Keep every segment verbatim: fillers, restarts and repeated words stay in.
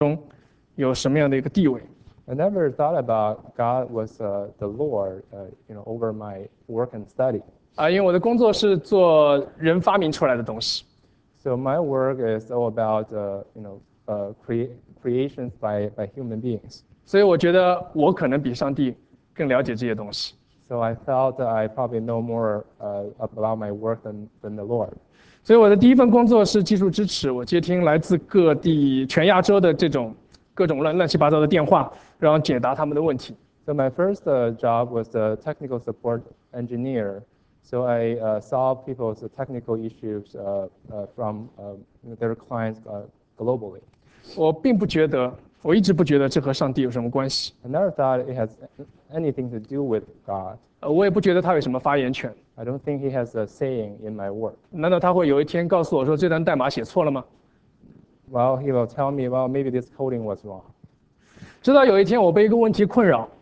有什么样的一个地位。 I never thought about God was uh, the Lord, uh, you know, over my work and study. 啊，因为我的工作是做人发明出来的东西， So my work is all about, uh, you know, uh, crea- creations by, by human beings. 所以我觉得我可能比上帝更了解这些东西。 So I felt that I probably know more uh, about my work than, than the Lord. 所以我的第一份工作是技术支持，我接听来自各地全亚洲的这种各种乱乱七八糟的电话，然后解答他们的问题。 So my first uh, job was a technical support engineer. So I uh, solve people's technical issues uh, uh, from uh, their clients uh, globally. 我并不觉得，我一直不觉得这和上帝有什么关系。 I never thought it has anything to do with God. 呃，我也不觉得他有什么发言权。 I don't think he has a saying in my work. 难道他会有一天告诉我说这段代码写错了吗？ Well, he will tell me, well, maybe this coding was wrong. 直到有一天我被一个问题困扰，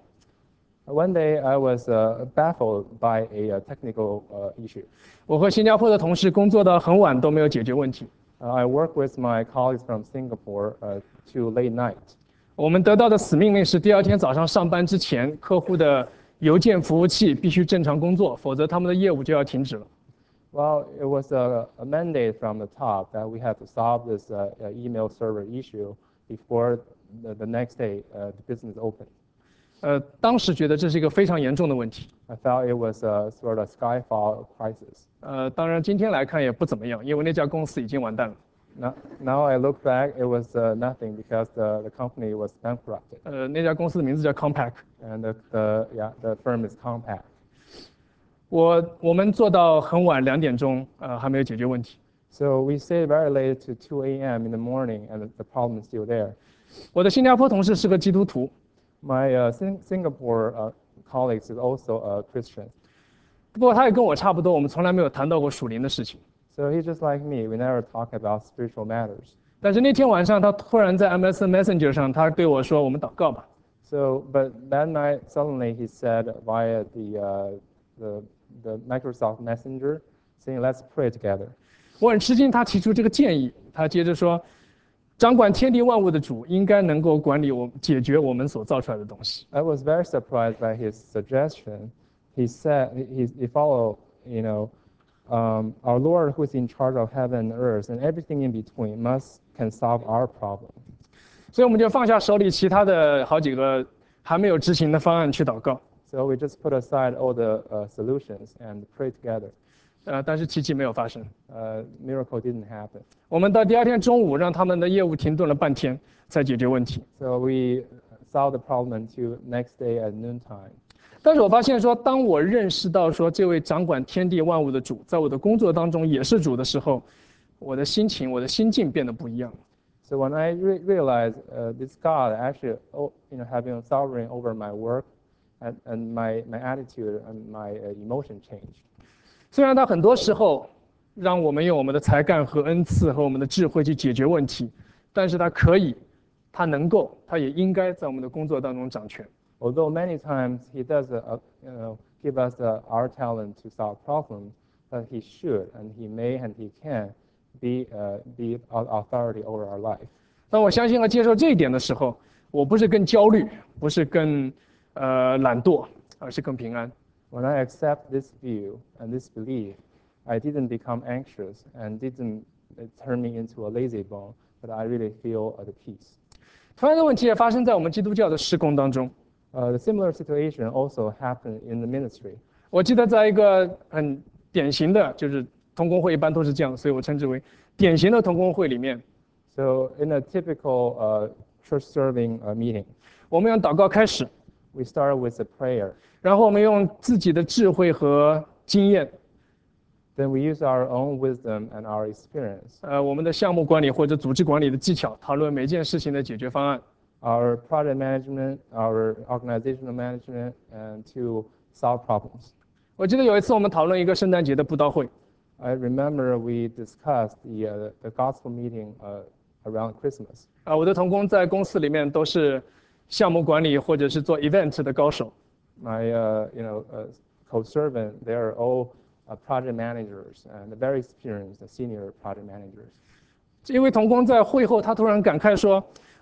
One day I was uh, baffled by a, uh technical uh, issue. 我和新加坡的同事工作到很晚都没有解决问题。 Uh, I work with my colleagues from Singapore uh, to late night. 我们得到的死命令是第二天早上上班之前，客户的邮件服务器必须正常工作，否则他们的业务就要停止了。 Well, it was a, a mandate from the top that we had to solve this uh, uh, email server issue before the, the next day uh, the business opened. 呃，当时觉得这是一个非常严重的问题。 I felt it was a sort of skyfall crisis. 呃，当然今天来看也不怎么样，因为那家公司已经完蛋了。 Now, now I look back, it was uh, nothing because the, the company was bankrupted. 呃，那家公司的名字叫 Compaq。 And the, the, yeah, the firm is Compaq. 我我们做到很晚两点钟，呃，还没有解决问题。 So we stayed very late to two a m in the morning, and the, the problem is still there. 我的新加坡同事是个基督徒， My uh, Sing- Singapore uh, colleagues is also a Christian. 不过他也跟我差不多，我们从来没有谈到过属灵的事情。 So he's just like me. We never talk about spiritual matters. 但是那天晚上，他突然在 M S N Messenger 上，他对我说：“我们祷告吧。” So, but that night, suddenly he said via the, uh, the, the Microsoft Messenger, saying, let's pray together. 我很吃惊，他提出这个建议。他接着说：“掌管天地万物的主，应该能够管理我解决我们所造出来的东西。” I was very surprised by his suggestion. He said, he, he followed, you know, um, our Lord who is in charge of heaven and earth and everything in between must can solve our problem. 所以我们就放下手里其他的好几个还没有执行的方案去祷告。 So we just put aside all the uh, solutions and pray together. 呃，但是奇迹没有发生。 Uh, miracle didn't happen. 我们到第二天中午，让他们的业务停顿了半天，才解决问题。 So we solved the problem until next day at noontime. 但是我发现说，当我认识到说这位掌管天地万物的主，在我的工作当中也是主的时候，我的心情、我的心境变得不一样。 So when I re- realized uh, this God actually, oh, you know, having sovereign over my work, and, and my, my attitude and my uh, emotion changed. 虽然他很多时候让我们用我们的才干和恩赐和我们的智慧去解决问题，但是他可以，他能够，他也应该在我们的工作当中掌权。 Although many times he does, uh, uh, you know, give us uh, our talent to solve problems, but he should and he may and he can be uh, be au- authority over our life. 当我相信和接受这一点的时候，我不是更焦虑，不是更呃懒惰，而是更平安。 When I accept this view and this belief, I didn't become anxious and didn't uh, turn me into a lazy bone, but I really feel uh, the peace. 同样的问题也发生在我们基督教的施工当中。 Uh, the similar situation also happened in the ministry. 我记得在一个很典型的，就是同工会一般都是这样，所以我称之为典型的同工会里面， So in a typical uh, church serving uh, meeting, 我们用祷告开始， we start with a prayer. 然后我们用自己的智慧和经验， Then we use our own wisdom and our experience, 呃，我们的项目管理或者组织管理的技巧，讨论每件事情的解决方案。 our project management, our organizational management, and to solve problems. 我记得有一次我们讨论一个圣诞节的布道会， I remember we discussed the, uh, the gospel meeting uh, around Christmas. 啊、我的同工在公司里面都是项目管理或者是做 event 的高手。 My uh, you know, uh, co-servant, they are all uh, project managers and very experienced senior project managers. 这一位同工在会后，他突然感慨说：“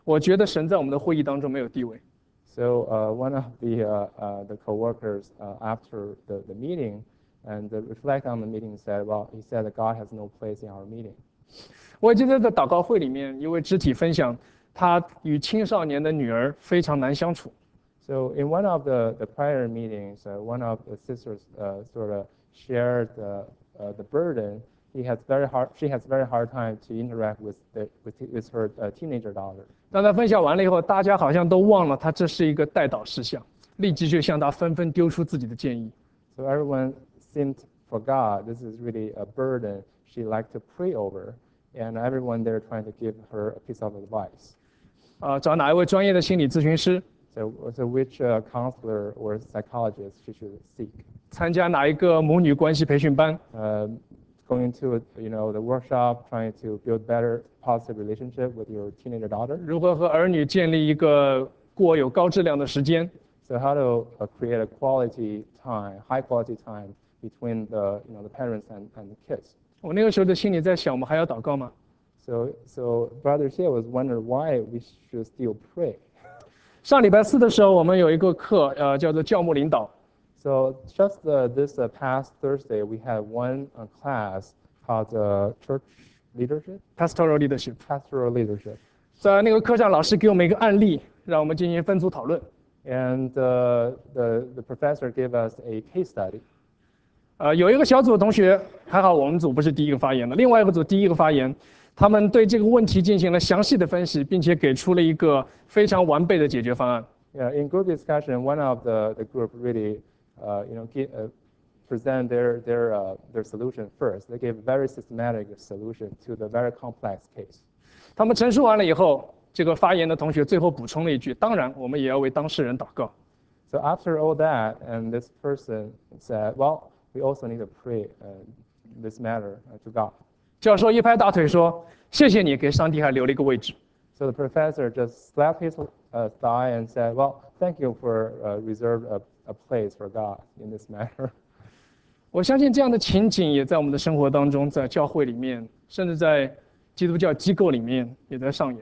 我觉得神在我们的会议当中没有地位。 So uh, one of the uh, uh, the coworkers uh, after the, the meeting and uh, reflect on the meeting said, well, he said that God has no place in our meeting. 我记得在祷告会里面，一位肢体分享，他与青少年的女儿非常难相处。 So in one of the, the prior meetings, uh, one of the sisters uh, sort of shared uh, uh, the burden. He has very hard, she has very hard time to interact with, the, with, with her uh, teenager daughter. 当他分享完了以后，大家好像都忘了他这是一个代祷事项，立即就向他纷纷丢出自己的建议。 So everyone seemed forgot this is really a burden she liked to pray over, and everyone there trying to give her a piece of advice. 啊，找哪一位专业的心理咨询师， So, so which uh, counselor or psychologist she should seek? 参加哪一个母女关系培训班， Uh, going to you know the workshop, trying to build better positive relationship with your teenager daughter. 如何和儿女建立一个过有高质量的时间， So how to uh, create a quality time, high quality time between the you know the parents and, and the kids. 我那个时候的心里在想，我们还要祷告吗？ So so Brother Xie was wondering why we should still pray. 上礼拜四的时候，我们有一个课，呃，叫做教牧领导。 So just uh, this uh, past Thursday, we had one uh, class called uh, church leadership, Pastoral leadership， pastoral leadership. 在那个课上，老师给我们一个案例，让我们进行分组讨论。 And uh, the, the professor gave us a case study. 呃，有一个小组的同学，还好我们组不是第一个发言的，另外一个组第一个发言，他们对这个问题进行了详细的分析，并且给出了一个非常完备的解决方案。 Yeah, in group discussion, one of the, the group really, uh, you know, give, uh, present their, their, uh, their solution first. They gave a very systematic solution to the very complex case. 他们陈述完了以后，这个发言的同学最后补充了一句：“当然，我们也要为当事人祷告。” So after all that, and this person said, well, we also need to pray uh, this matter uh, to God. 教授一拍大腿说：“谢谢你给上帝还留了一个位置。” So the professor just slapped his uh, thigh and said, well, thank you for uh, reserved a, a place for God in this matter. 我相信这样的情景也在我们的生活当中，在教会里面，甚至在基督教机构里面也在上演。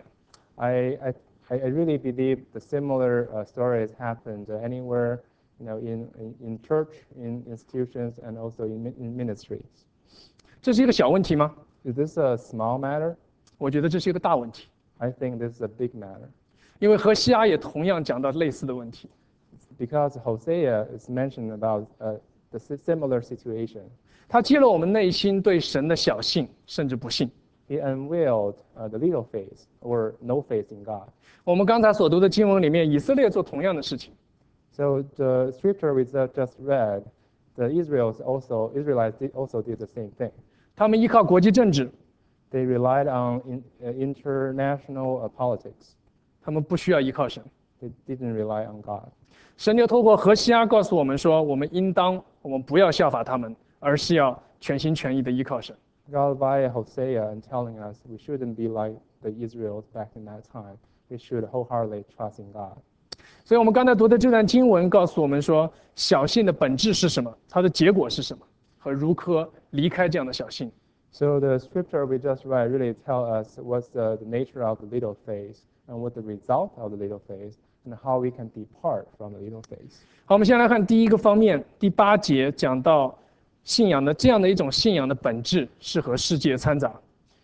I, I, I really believe the similar uh, stories happened anywhere, you know, in, in, in church, in institutions, and also in, in ministries. 这是一个小问题吗？ Is this a small matter? 我觉得这是一个大问题， I think this is a big matter. 因为何西阿也同样讲到类似的问题。 Because Hosea is mentioned about uh, the si- similar situation. 他揭露我们内心对神的小信甚至不信。 He unveiled uh, the little faith or no faith in God. 我们刚才所读的经文里面，以色列做同样的事情。 So the scripture we ju- just read, the Israels also Israelites did, also did the same thing. 他们依靠国际政治， They relied on in, uh, international uh, politics. 他们不需要依靠神。 They didn't rely on God. 神就透过何西阿告诉我们说，我们应当，我们不要效法他们，而是要全心全意的依靠神。 God via Hosea and telling us we shouldn't be like the Israels back in that time. We should wholeheartedly trust in God. 所以，我们刚才读的这段经文告诉我们说，小信的本质是什么？它的结果是什么？和如何离开这样的小信？ So the scripture we just read really tell us what's the, the nature of the little faith and what the result of the little faith and how we can depart from the little faith. 好，我们先来看第一个方面，第八节讲到信仰的这样的一种信仰的本质是和世界掺杂。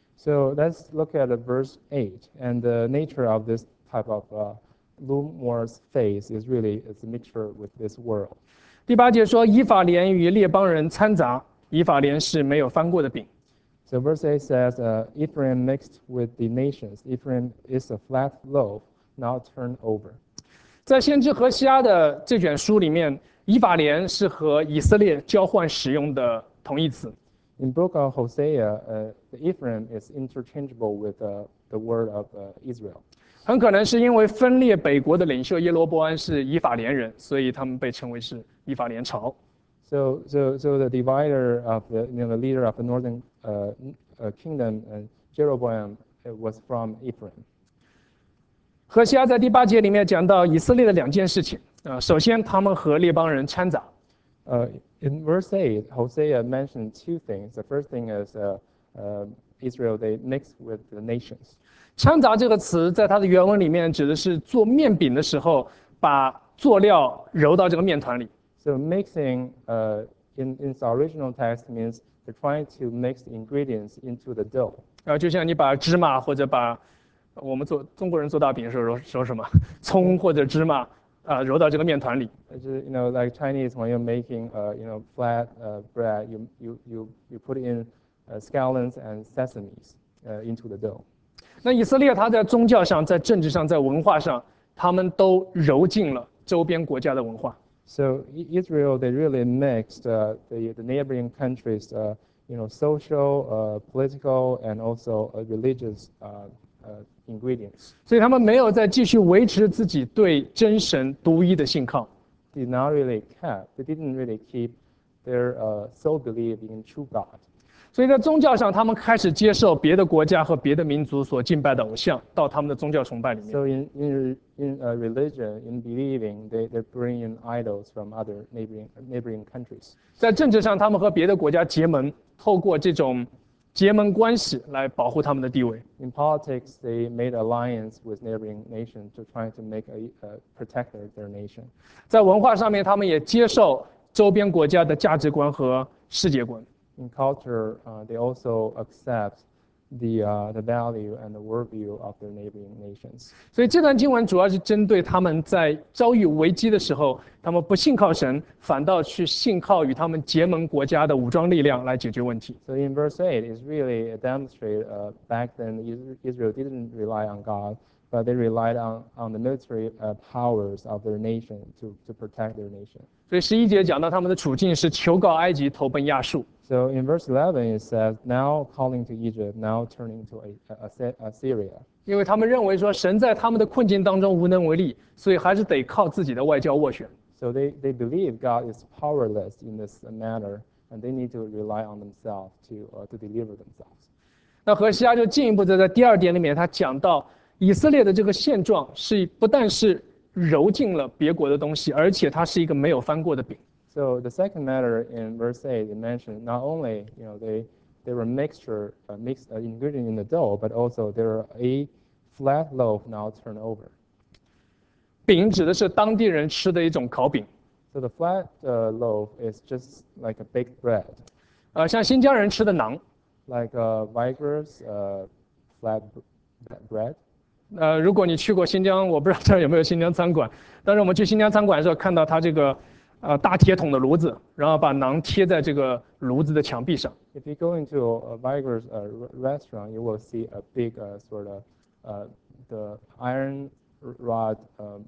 So let's look at uh, verse eight, and the nature of this type of uh, lukewarm faith is really it's a mixture with this world. 第八节说，以法莲与列邦人掺杂，以法莲是没有翻过的饼。 So verse eight says, uh, Ephraim mixed with the nations. Ephraim is a flat loaf, not turned over. 在先知何西阿的这卷书里面，以法莲是和以色列交换使用的同义词。 In book of Hosea, uh, the Ephraim is interchangeable with uh, the word of uh, Israel. 很可能是因为分裂北国的领袖耶罗波安是以法莲人，所以他们被称为是以法莲朝。 So, so, so the divider of the, you know, the leader of the northern uh, uh, kingdom, uh, Jeroboam, uh, was from Ephraim. 何西阿在第八节里面讲到以色列的两件事情啊、呃，首先他们和列邦人掺杂， Uh, in verse eight, Hosea mentioned two things. The first thing is uh, uh, Israel, they mixed with the nations. 掺杂这个词在它的原文里面指的是做面饼的时候，把佐料揉到这个面团里。 So mixing uh, in, in its original text means they're trying to mix the ingredients into the dough. 然后就像你把芝麻或者把我们做中国人做大饼的时候揉揉什么葱或者芝麻啊、揉到这个面团里。 It's just, you know, like Chinese, when you're making, uh, you know, flat uh, bread, you, you, you, you put in uh, scallions and sesames uh, into the dough. 那以色列它在宗教上、在政治上、在文化上，他们都揉进了周边国家的文化。 So I- Israel, they really mixed uh, the, the neighboring countries, uh, you know, social, uh, political, and also uh, religious uh, uh, ingredients. 所以他们没有再继续维持自己对真神独一的信靠。 Did not really kept, they didn't really keep their uh, sole belief in true God. 所以在宗教上，他们开始接受别的国家和别的民族所敬拜的偶像到他们的宗教崇拜里面。 So in in in uh, religion, in believing, they they bring in idols from other neighboring neighboring countries. 在政治上，他们和别的国家结盟，透过这种结盟关系来保护他们的地位。 In politics, they made alliance with neighboring nations to try to make a uh, protect their, their nation. 在文化上面，他们也接受周边国家的价值观和世界观。 In culture, uh, they also accept the uh, the value and the worldview of their neighboring nations. 所以这段经文主要是针对他们在遭遇危机的时候，他们不信靠神，反倒去信靠与他们结盟国家的武装力量来解决问题。 So in verse eight, it's really demonstrated uh, back then Is- Israel didn't rely on God, but they relied on, on the military uh, powers of their nation to, to protect their nation. 所以十一节讲到他们的处境是求告埃及，投奔亚述。 So in verse eleven, it says, now calling to Egypt, now turning to A- A- Assyria. 因为他们认为说神在他们的困境当中无能为力，所以还是得靠自己的外交斡旋。 So they, they believe God is powerless in this matter, and they need to rely on themselves to, uh, to deliver themselves. 那何西阿就进一步的在第二点里面，他讲到以色列的这个现状是不但是揉进了别国的东西，而且它是一个没有翻过的饼。 So the second matter in verse eight, it mentioned not only, you know, they, they were mixture, uh, mixed uh, ingredient in the dough, but also they were a flat loaf now turned over. 饼指的是当地人吃的一种烤饼， So the flat uh, loaf is just like a baked bread, 呃，像新疆人吃的馕。 like uh, Viger's uh, flat b- bread. 呃，如果你去过新疆，我不知道这儿有没有新疆餐馆，但是我们去新疆餐馆的时候，看到它这个呃大铁桶的炉子，然后把馕贴在这个炉子的墙壁上。 If you go into a Viger's uh, r- restaurant, you will see a big uh, sort of uh, the iron rod um,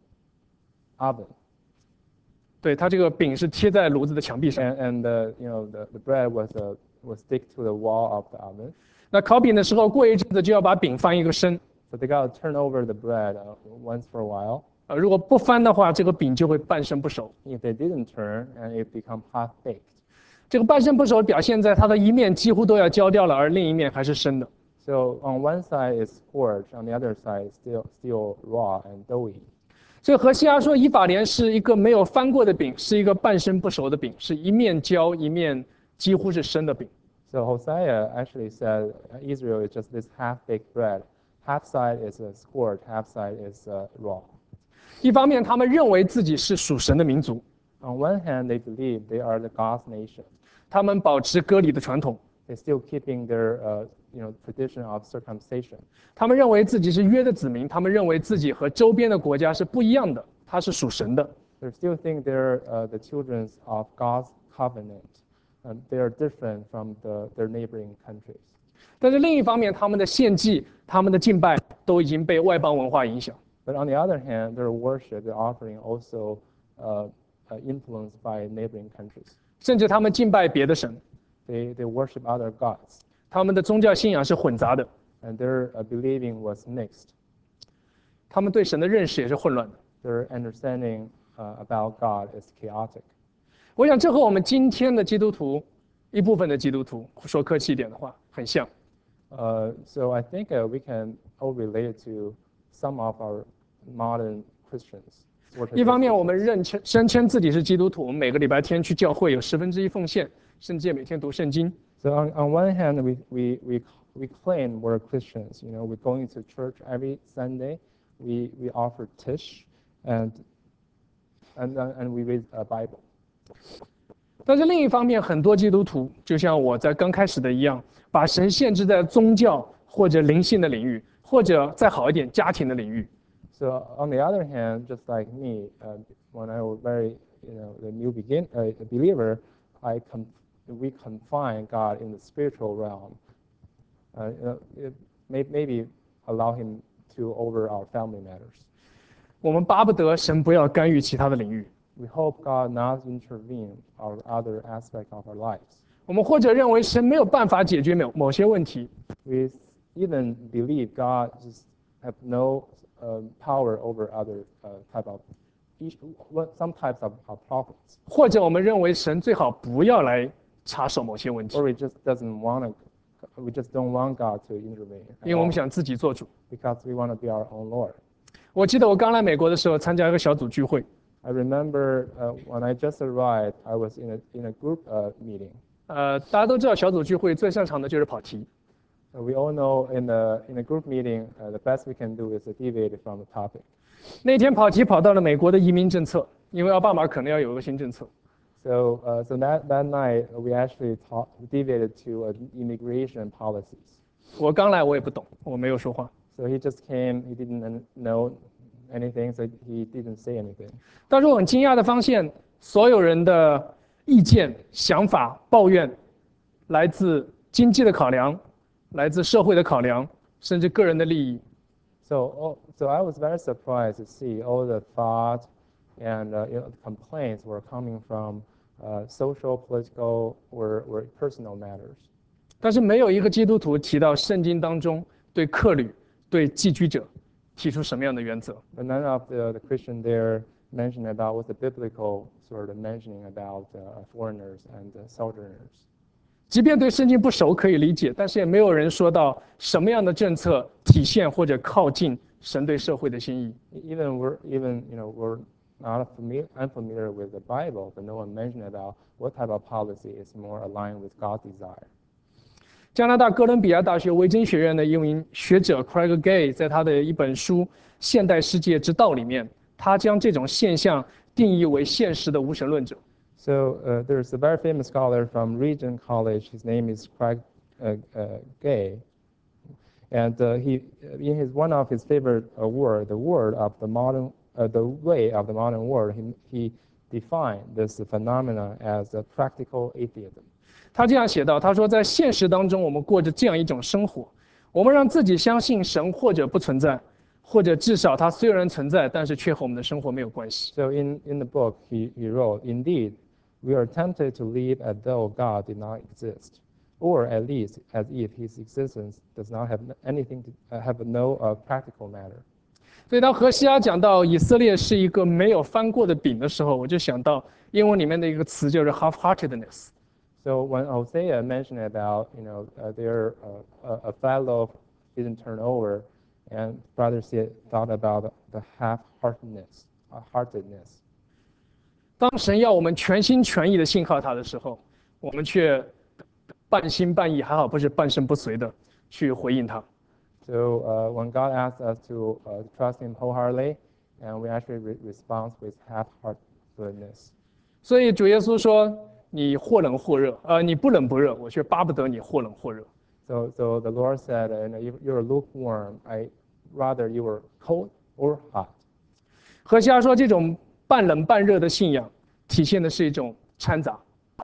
oven, 对，它这个饼是贴在炉子的墙壁上。 and and the you know the, the bread was uh, was stick to the wall of the oven. 那烤饼的时候，过一阵子就要把饼翻一个身。 So they got to turn over the bread uh, once for a while. 呃，如果不翻的话，这个饼就会半生不熟。 If they didn't turn, and it become half baked. 这个半生不熟表现在它的一面几乎都要焦掉了，而另一面还是生的。 So on one side it's scorched, on the other side it's still still raw and doughy. 所以何西阿说，以法莲是一个没有翻过的饼，是一个半生不熟的饼，是一面焦一面几乎是生的饼。 So Hosea actually said uh, Israel is just this half-baked bread. Half side is uh, scorched, half side is uh, raw. 一方面，他们认为自己是属神的民族， On one hand, they believe they are the God's nation. 他们保持割礼的传统， They're still keeping their uh, you know tradition of circumcision. 他们认为自己是约的子民，他们认为自己和周边的国家是不一样的，他是属神的。 They still think they're uh, the children of God's covenant. And they are different from the, their neighboring countries. 但是另一方面，他们的献祭、他们的敬拜都已经被外邦文化影响。 But on the other hand, their worship, their offering also uh, uh, influenced by neighboring countries. 甚至他们敬拜别的神， They, they worship other gods. 他们的宗教信仰是混杂的， And their uh, believing was mixed. 他们对神的认识也是混乱的。 Their understanding uh, about God is chaotic. 我想这和我们今天的基督徒一部分的基督徒说客气一点的话很像。 Uh, so I think uh, we can all relate it to some of our modern Christians. 一方面，我们认称声称自己是基督徒，我们每个礼拜天去教会有十分之一奉献，甚至也每天读圣经。 So on, on one hand, we, we, we we claim we're Christians. You know, we're going to church every Sunday. We we offer tish, and and uh, and we read a Bible. 但是另一方面，很多基督徒就像我在刚开始的一样，把神限制在宗教或者灵性的领域，或者再好一点家庭的领域。 So on the other hand, just like me, uh, when I was very, you know, the new begin uh, believer, I com- we confine God in the spiritual realm. Uh, you know, it may, maybe allow Him to over our family matters. 我们巴不得神不要干预其他的领域。 We hope God not intervene our other aspect of our lives. 我们或者认为神没有办法解决某某些问题， We even believe God just have no uh, power over other uh, type of issue, what- some types of, of problems. 或者我们认为神最好不要来插手某些问题， Or we just doesn't want to, we just don't want God to intervene. at 因为我们 all, 想自己做主。 because we want to be our own Lord. 我记得我刚来美国的时候，参加一个小组聚会， I remember uh, when I just arrived, I was in a in a group uh, meeting. 呃，大家都知道小组聚会最擅长的就是跑题。 So we all know in the in a group meeting, uh, the best we can do is to deviate from the topic. 那天跑题跑到了美国的移民政策，因为奥巴马可能要有一个新政策。 So uh, so that that night uh, we actually talk, deviated to uh, immigration policies. 我刚来，我也不懂，我没有说话。 So he just came. He didn't know anything, so he didn't say anything. 但是我很惊讶的发现，所有人的意见、想法、抱怨，来自经济的考量，来自社会的考量，甚至个人的利益。 So oh, so I was very surprised to see all the thought and uh, you know, complaints were coming from uh, social, political, or, or personal matters. 但是没有一个基督徒提到圣经当中对客旅、对寄居者提出什么样的原则。 But none of the, the Christian there mentioned about what the biblical sort of mentioning about uh, foreigners and uh, sojourners. 即便对圣经不熟可以理解，但是也没有人说到什么样的政策体现或者靠近神对社会的心意。 Even we're even you know we're not familiar, unfamiliar with the Bible, but no one mentioned about what type of policy is more aligned with God's desire. 加拿大哥伦比亚大学维珍学院的一名学者 Craig Gay 在他的一本书《现代世界之道》里面，他将这种现象定义为现实的无神论者。 So uh, there's a very famous scholar from Regent College. His name is Craig uh, uh, Gay, and uh, he, in his one of his favorite uh, word, the word of the modern, uh, the way of the modern world, he, he defined this phenomena as a practical atheism. 他这样写道：“他说，在现实当中，我们过着这样一种生活，我们让自己相信神或者不存在，或者至少他虽然存在，但是却和我们的生活没有关系。 So in, in the book, he, he wrote, indeed, we are tempted to live as though God did not exist, or at least as if his existence does not have anything to uh, have no uh, practical matter. 所以当何西阿讲到以色列是一个没有翻过的饼的时候，我就想到英文里面的一个词就是 half-heartedness。 So when Hosea mentioned about, you know, uh, their uh, a, a fat loaf didn't turn over, and brother said, thought about the half-heartedness, uh, heartedness. 当神要我们全心全意的信靠他的时候，我们却半心半意，还好不是半身不遂的去回应他。 So uh, when God asks us to uh, trust Him wholeheartedly, and we actually re- respond with half-heartedness. 所以主耶稣说：“你或冷或热，呃，你不冷不热，我却巴不得你或冷或热。” So, so the Lord said, uh, you know, you- you're lukewarm. I rather you were cold or hot. 何西阿说，这种半冷半热的信仰，体现的是一种掺杂。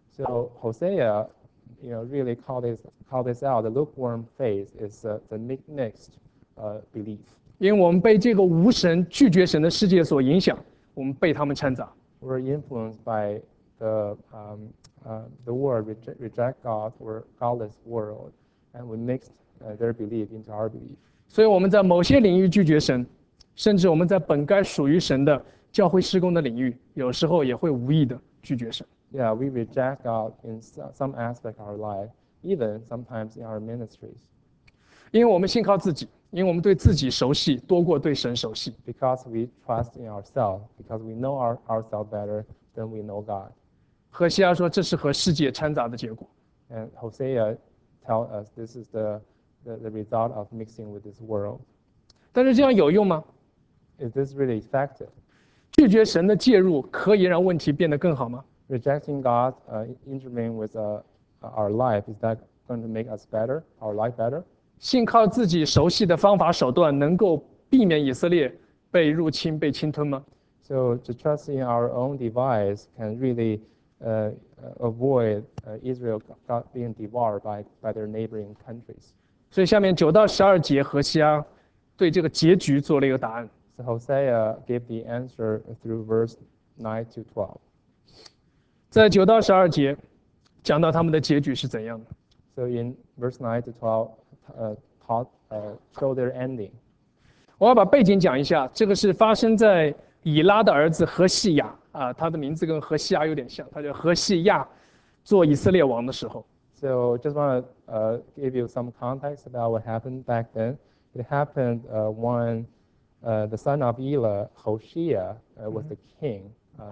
So Hosea, you know, really called this called this out. The lukewarm faith is uh, the mi- mixed uh, belief. 因为我们被这个无神、拒绝神的世界所影响，我们被他们掺杂。 We're influenced by the um, uh, the world reject, reject God or godless world, and we mixed uh, their belief into our belief. 所以我们在某些领域拒绝神，甚至我们在本该属于神的教会施工的领域，有时候也会无意的拒绝神。 Yeah, we reject God in so- some aspect of our life, even sometimes in our ministries, 因为我们信靠自己，因为我们对自己熟悉多过对神熟悉。 because we trust in ourselves, because we know our, ourselves better than we know God. 何西阿说，这是和世界掺杂的结果。 And Hosea tell us this is the the, the result of mixing with this world. 但是这样有用吗？ Is this really effective? 拒绝神的介入可以让问题变得更好吗？ Rejecting God uh, intervening with uh, our life, is that going to make us better, our life better? 信靠自己熟悉的方法手段，能够避免以色列被入侵、被侵吞吗？ So to trust in our own device can really uh, avoid uh, Israel got being devoured by, by their neighboring countries. 所以下面九到十二节，何西阿对这个结局做了一个答案。 So Hosea gave the answer through verse nine to twelve. 在九到十二节讲到他们的结局是怎样的。 So in verse nine to twelve, uh, taught, uh, show their ending. 我要把背景讲一下，这个是发生在以拉的儿子何西亚啊，他的名字跟何西阿有点像，他叫何西亚，做以色列王的时候。 So just want to uh, give you some context about what happened back then. It happened uh, when uh, the son of Elah, Hoshea, uh, was the king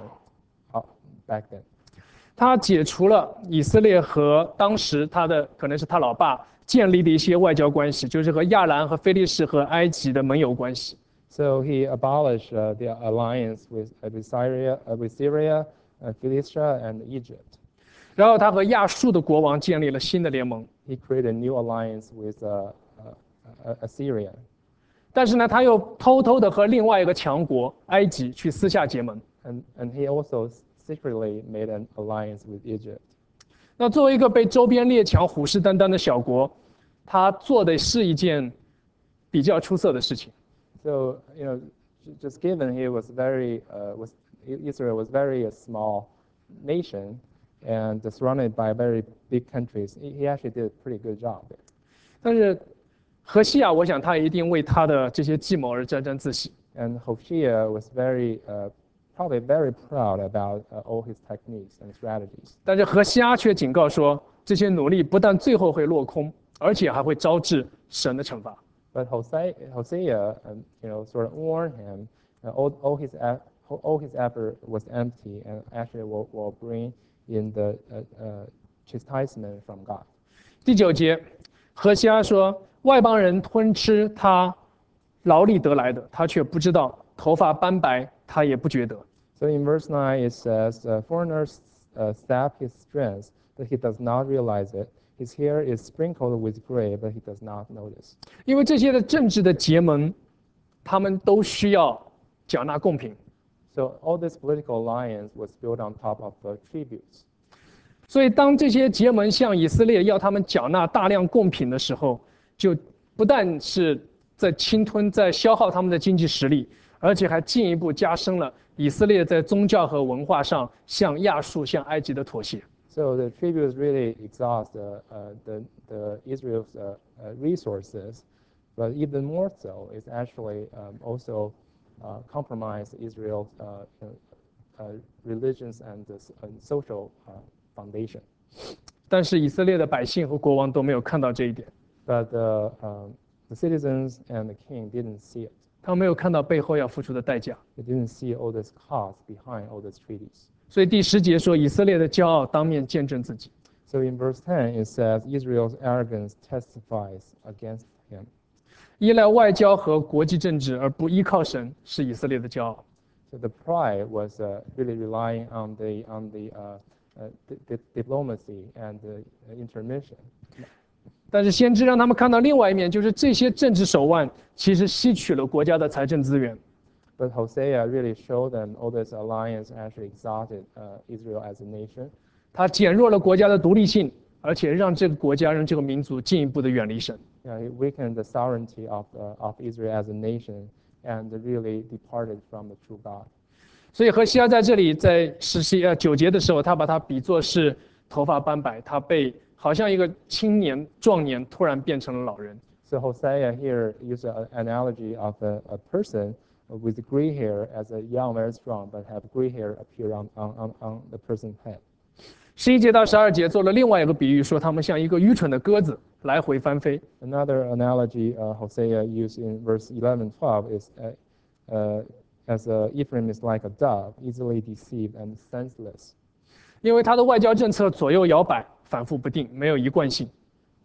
uh, back then. 他解除了以色列和当时他的可能是他老爸建立的一些外交关系，就是和亚兰和非利士和埃及的盟友关系。 So he abolished uh, the alliance with, uh, with Syria, uh, with Syria, uh, Philistia, and Egypt. 然后他和亚述的国王建立了新的联盟， He created a new alliance with uh, uh, Assyria. 但是呢，他又偷偷的和另外一个强国埃及去私下结盟。 And, and he also secretly made an alliance with Egypt. 那作为一个被周边列强虎视眈眈的小国，他做的是一件比较出色的事情。 So, you know, just given he was very, uh, was, Israel was very a small nation and surrounded by very big countries, he, he actually did a pretty good job there. 但是何西亚，我想他一定为他的这些计谋而沾沾自喜。 And Hoshea was very, uh, probably very proud about uh, all his techniques and strategies. 但是何西阿却警告说，这些努力不但最后会落空，而且还会招致神的惩罚。 But Hosea, Hosea um, you know, sort of warned him that all, all, his, all his effort was empty and actually will, will bring in the uh, uh, chastisement from God. 第九节，何西阿说，外邦人吞吃他劳力得来的，他却不知道；头发斑白，他也不觉得。 So in verse nine it says, uh, foreigners uh, sap his strength, but he does not realize it. His hair is sprinkled with gray, but he does not notice. 因为这些的政治的结盟，他们都需要缴纳贡品， So all this political alliance was built on top of the tributes. 所以当这些结盟向以色列要他们缴纳大量贡品的时候，就不但是在侵吞、在消耗他们的经济实力，而且还进一步加深了以色列在宗教和文化上向亚述、向埃及的妥协。 So the tributes really exhaust uh, uh, the, the Israel's uh, uh, resources, but even more so, it's actually um, also uh, compromise Israel's uh, uh, religions and, uh, and social uh, foundation. 但是以色列的百姓和国王都没有看到这一点， But uh, um, the citizens and the king didn't see it. 他们没有看到背后要付出的代价。 They didn't see all this cost behind all these treaties. 所以第十节说，以色列的骄傲当面见证自己。 So in verse ten, it says, Israel's arrogance testifies against him. 依赖外交和国际政治而不依靠神，是以色列的骄傲。 So the pride was uh, really relying on the, on the uh, uh, di- di- diplomacy and the intermission. 但是先知让他们看到另外一面，就是这些政治手腕其实吸取了国家的财政资源。 But Hosea really showed them all this alliance actually exalted uh, Israel as a nation. 他减弱了国家的独立性，而且让这个国家、让这个民族进一步的远离神。 You know, it weakened the sovereignty of, uh, of Israel as a nation and really departed from the true God. 所以何西阿在这里在十七呃九节的时候，他把他比作是头发斑白，他被好像一个青年壮年突然变成了老人。 So Hosea here used an analogy of a, a person with gray hair as a young, very strong, but have gray hair appear on, on, on, on the person's head. 十一节到十二节做了另外一个比喻，说他们像一个愚蠢的鸽子来回翻飞。 Another analogy uh, Hosea used in verse eleven, twelve is uh, uh, as a, Ephraim is like a dove, easily deceived and senseless. 因为他的外交政策左右摇摆，反复不定，没有一贯性。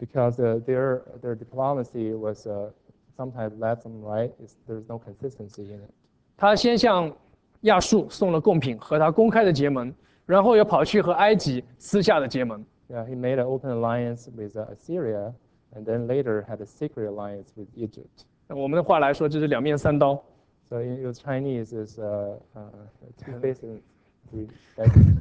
because uh, their their diplomacy was uh, sometimes left and right. It's, there's no consistency in it. 他先向亚述送了贡品和他公开的结盟，然后又跑去和埃及私下的结盟。 Yeah, he made an open alliance with uh, Assyria, and then later had a secret alliance with Egypt. 我们的话来说，这是两面三刀。 So in, in Chinese is uh, uh, two faces and three faces.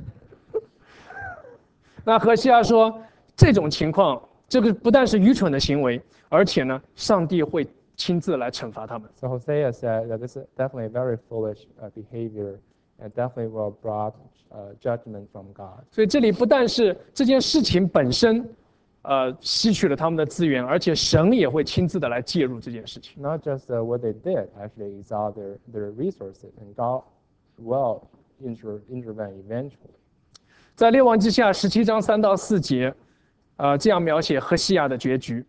那何西阿说，这种情况，这个不但是愚蠢的行为，而且呢，上帝会亲自来惩罚他们。 So Hosea said that this is definitely very foolish uh, behavior, and definitely will brought uh, judgment from God. 所以这里不但是这件事情本身，呃，吸取了他们的资源，而且神也会亲自的来介入这件事情。 Not just uh, what they did, actually exhaust their, their resources, and God will inter, intervene eventually. 在列王记下十七章三到四节，呃，这样描写何西亚的结局。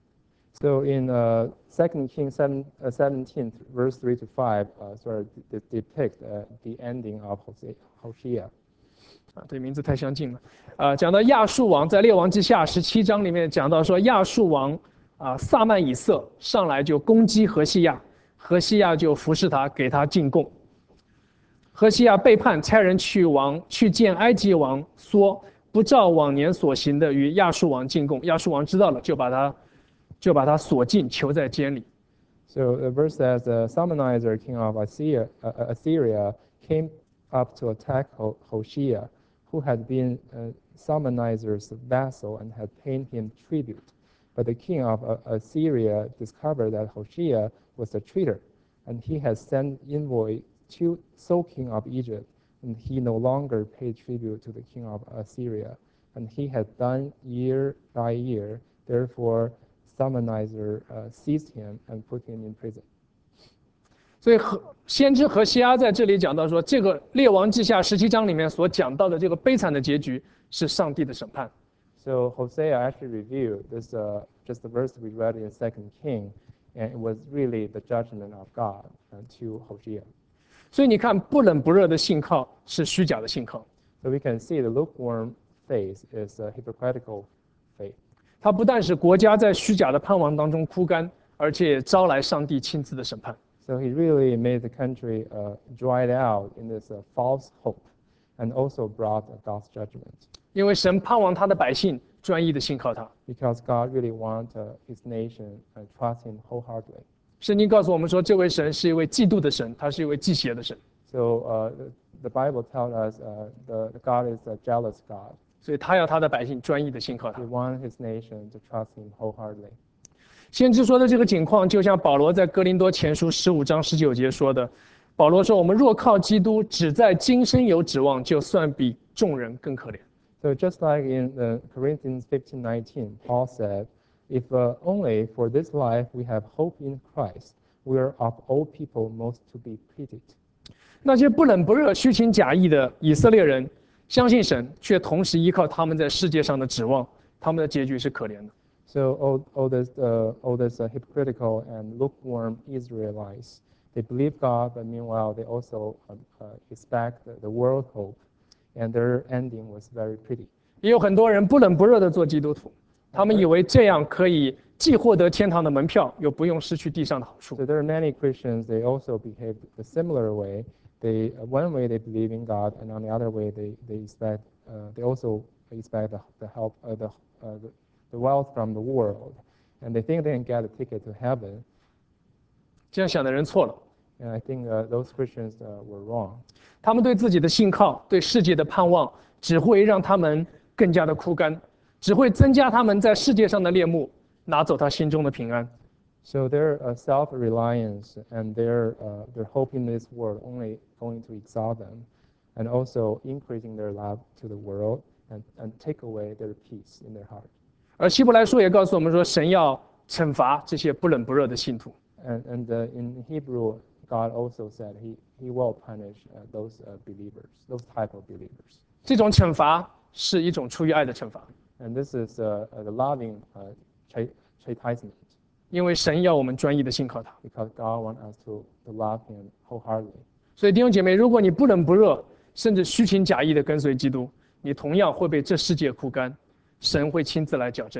So in uh, Second Kings seven, uh, seventeen, verse three to five, uh, sort of de- depict uh, the ending of Hosea, Hoshea. 啊，对，名字太相近了。呃，讲到亚述王，在列王记下十七章里面讲到说，亚述王啊撒曼以色上来就攻击何西亚，何西亚就服侍他，给他进贡。何西亚背叛，差人去王去见埃及王说，不照往年所行的与亚述王进贡。亚述王知道了，就把他就把他锁进，囚在监里。 So the verse says, uh, Salmanizer, king of Assyria, uh, Assyria, came up to attack Ho- Hoshea, who had been uh, Salmanizer's vassal and had paid him tribute. But the king of uh, Assyria discovered that Hoshea was a traitor, and he had sent envoy to so king of Egypt, and he no longer paid tribute to the king of Assyria, and he had done year by year. Therefore, Salmanizer uh, seized him and put him in prison. 所以何先知何西阿在这里讲到说，这个列王记下十七章里面所讲到的这个悲惨的结局是上帝的审判。 So Hosea actually reviewed this, uh, just the verse we read in Second King, and it was really the judgment of God uh, to Hosea. 所以你看，不冷不热的信靠是虚假的信靠， So we can see the lukewarm faith is a hypocritical faith. 它不但使国家在虚假的盼望当中枯干，而且也招来上帝亲自的审判。 So he really made the country uh, dried out in this uh, false hope, and also brought God's judgment. 因为神盼望他的百姓专一的信靠他。 Because God really wants uh, his nation and trust him wholeheartedly. 圣经告诉我们说，这位神是一位嫉妒的神，他是一位忌邪的神。 So uh, the, the Bible tells us uh, the, the God is a jealous God. 所以他要他的百姓专一的信靠他 He。wants his nation to trust him wholeheartedly. 先知说的这个情况，就像保罗在哥林多前书十五章十九节说的，保罗说：“我们若靠基督，只在今生有指望，就算比众人更可怜。” So just like in uh, Corinthians fifteen nineteen, Paul said, if uh, only for this life we have hope in Christ, we are of all people most to be pitied. 那些不冷不热、虚情假意的以色列人，相信神，却同时依靠他们在世界上的指望，他们的结局是可怜的。 So all, all this, uh, all this uh, hypocritical and lukewarm Israelites, they believe God, but meanwhile they also uh, uh, expect the, the world hope, and their ending was very pretty. 也有很多人不冷不热的做基督徒，他们以为这样可以既获得天堂的门票，又不用失去地上的好处。 So there are many Christians, they also behave a similar way. They, uh, one way they believe in God, and on the other way they, they expect, uh, they also expect the, the help, uh, the, uh, the, the wealth from the world. And they think they can get a ticket to heaven. 这样想的人错了， And I think uh, those Christians uh, were wrong. 他们对自己的信靠、对世界的盼望，只会让他们更加的枯干，只会增加他们在世界上的恋慕，拿走他心中的平安。 So their uh, self-reliance and their, uh, their hope in this world only going to exalt them, and also increasing their love to the world and, and take away their peace in their heart. 而希伯来书也告诉我们说，神要惩罚这些不冷不热的信徒。 And, and uh, in Hebrew, God also said he, he will punish uh, those uh, believers, those type of believers. 这种惩罚是一种出于爱的惩罚， And this is uh, uh, the loving uh, ch- chastisement, 因为神要我们专一的信靠他。 because God wants us to, to love him wholeheartedly. 所以弟兄姐妹，如果你不冷不热，甚至虚情假意的跟随基督，你同样会被这世界枯干，神会亲自来矫正你。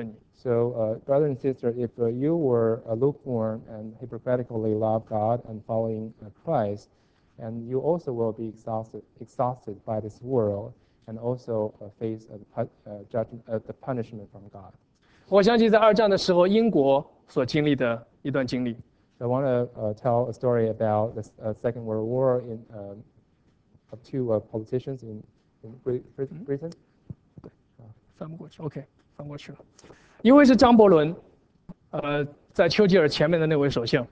So, uh, brother and sister, if uh, you were uh, lukewarm and hypocritically love God and following uh, Christ, and you also will be exhausted, exhausted by this world, and also uh, face uh, the pu- uh, judgment, uh, the punishment from God. 我想起在二战的时候，英国所经历的一段经历。 So I want to uh, tell a story about the uh, Second World War in um, of two uh, politicians in, in Brit- Brit- Britain. 翻不过去 ，OK， 翻过去了。一位是张伯伦，呃，在丘吉尔前面的那位首相。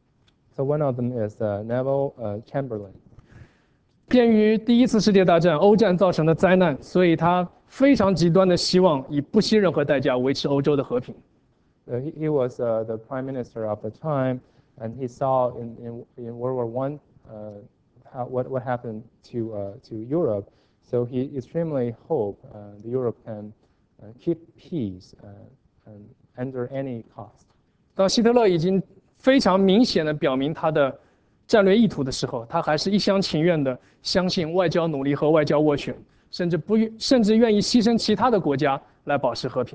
So one of them is uh, Neville uh, Chamberlain. 鉴于第一次世界大战欧战造成的灾难，所以他非常极端的希望以不惜任何代价维持欧洲的和平。 Uh, he, he was uh, the prime minister of the time, and he saw in, in, in World War One uh, how, what, what happened to, uh, to Europe. So he extremely hoped uh, Europe can uh, keep peace uh, and under any cost. 当希特勒已经非常明显的表明他的战略意图的时候，他还是一厢情愿的相信外交努力和外交斡旋，甚至不甚至愿意牺牲其他的国家来保持和平。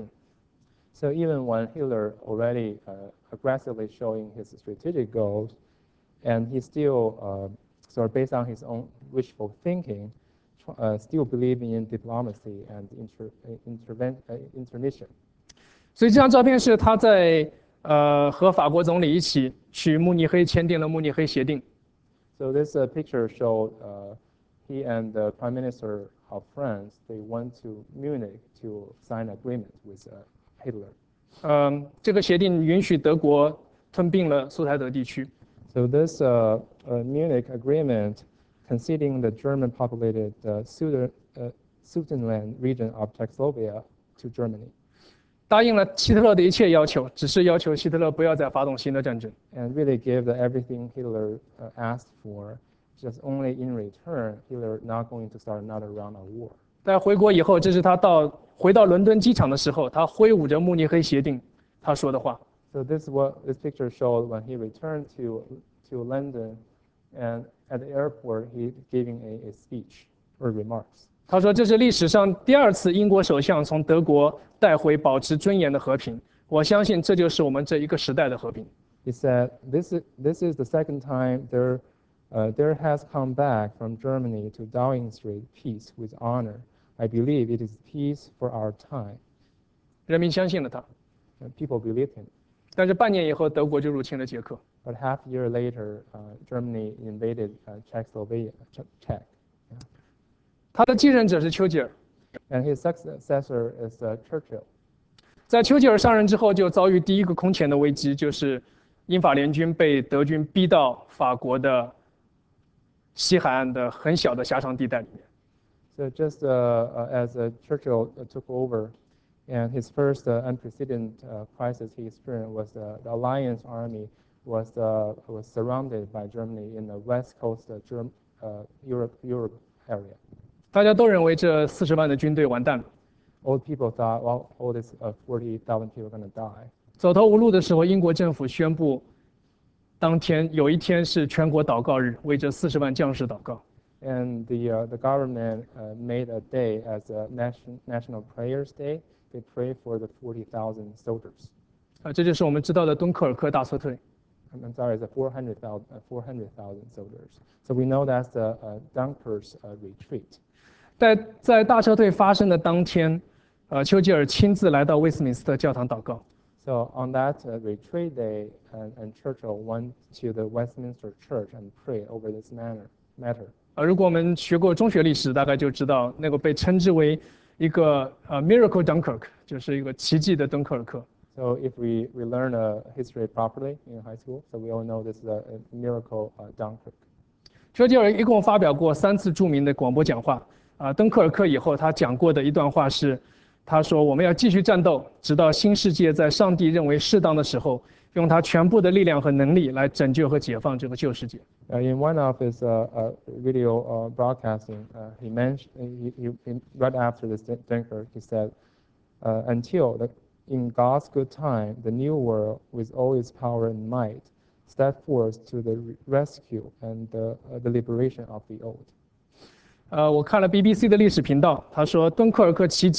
So even when Hitler already uh, aggressively showing his strategic goals, and he still, uh, sort of based on his own wishful thinking, tr- uh, still believing in diplomacy and inter, uh, interven, uh, intermission. 所以这张照片是他在呃和法国总理一起去慕尼黑签订了慕尼黑协定。 So this uh, picture showed uh, he and the prime minister of France, they went to Munich to sign agreement with uh, Hitler. 嗯、这个协定允许德国吞并了苏台德地区。 So this uh, uh, Munich agreement conceding the German-populated uh, Suder, uh, Sudetenland region of Czechoslovakia to Germany, 答应了希特勒的一切要求，只是要求希特勒不要再发动新的战争。 and really gave the, everything Hitler uh, asked for. Just only in return, Hitler not going to start another round of war. 在回国以后，这是他到回到伦敦机场的时候，他挥舞着慕尼黑协定他说的话。 So this is what this picture showed when he returned to to London, and at the airport he giving a, a speech or remarks. 他说：“这是历史上第二次英国首相从德国带回保持尊严的和平。我相信这就是我们这一个时代的和平。” He said, "This is this is the second time there, uh, there has come back from Germany to Downing Street peace with honor. I believe it is peace for our time." 人民相信了他。 And people believed him. 但是半年以后，德国就入侵了捷克。 But half a year later, uh, Germany invaded uh, Czechoslovakia. Czech. Czech. 他的继任者是丘吉尔。 And his successor is uh, Churchill. 在丘吉尔上任之后，就遭遇第一个空前的危机，就是英法联军被德军逼到法国的西海岸的很小的狭长地带里面。 So just uh, uh, as uh, Churchill uh, took over, and his first uh, unprecedented uh, crisis he experienced was uh, the Alliance Army was uh, was surrounded by Germany in the west coast of Germ- uh, Europe Europe area. 大家都认为这四十万的军队完蛋了。 Old people thought, well, all this uh, forty thousand people are going to die. 走投无路的时候，英国政府宣布，当天有一天是全国祷告日，为这四十万将士祷告。 And the uh, the government uh, made a day as a nation, national prayers day. They pray for the forty thousand soldiers. 啊，这就是我们知道的敦刻尔克大撤退。 I'm, I'm sorry, it's a four hundred thousand uh, four hundred thousand soldiers. So we know that's the uh, Dunkirk's uh, retreat. 在在大撤退发生的当天，呃，丘吉尔亲自来到威斯敏斯特教堂祷告。 So on that uh, retreat day, and, and Churchill went to the Westminster Church and prayed over this matter. matter. 呃，如果我们学过中学历史，大概就知道那个被称之为一个呃 miracle Dunkirk，就是一个奇迹的敦刻尔克。 So if we, we learn uh, history properly in high school, so we all know this is a, a miracle uh, Dunkirk. 丘吉尔一共发表过三次著名的广播讲话。啊，敦刻尔克以后，他讲过的一段话是，他说：“我们要继续战斗，直到新世界在上帝认为适当的时候，用他全部的力量和能力来拯救和解放这个旧世界。” Uh, in one of his uh, uh, video uh, broadcasting, uh, he mentioned he, he, he, right after this Dunkirk, he said, uh, "Until the, in God's good time, the new world, with all its power and might, step forth to the rescue and the, uh, the liberation of the old." 呃，我看了 B B C 的历史频道，他说敦刻尔克奇迹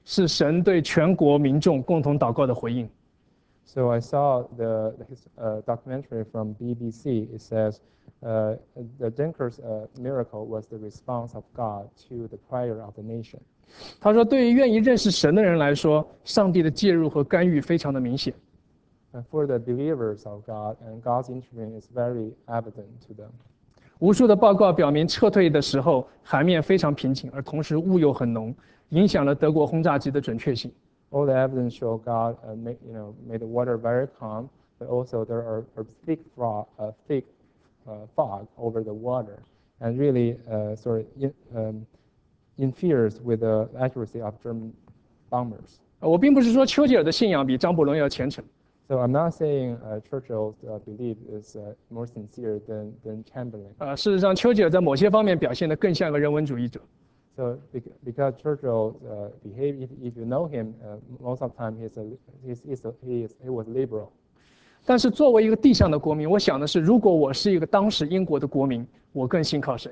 是神对全国民众共同祷告的回应。 So I saw the, the his, uh, documentary from B B C. It says uh, the Dinker's uh, miracle was the response of God to the prayer of the nation. 他说，对于愿意认识神的人来说，上帝的介入和干预非常的明显。 And for the believers of God, and God's intervention is very evident to them. 无数的报告表明，撤退的时候海面非常平静，而同时雾又很浓，影响了德国轰炸机的准确性。 All the evidence show God uh, made, you know, made the water very calm, but also there are, are thick, fog, uh, thick uh, fog over the water, and really uh, sort of in, um, interferes with the accuracy of German bombers. 我并不是说丘吉尔的信仰比张伯伦要虔诚， So I'm not saying uh, Churchill's uh, belief is uh, more sincere than, than Chamberlain. 呃，事实上，丘吉尔在某些方面表现得更像个人文主义者。 So bec- because Churchill uh, behaved, if, if you know him, uh, most of the time he's a, he's, he's a, he, is, he was liberal. 但是作为一个地上的国民，我想的是，如果我是一个当时英国的国民，我更信靠谁？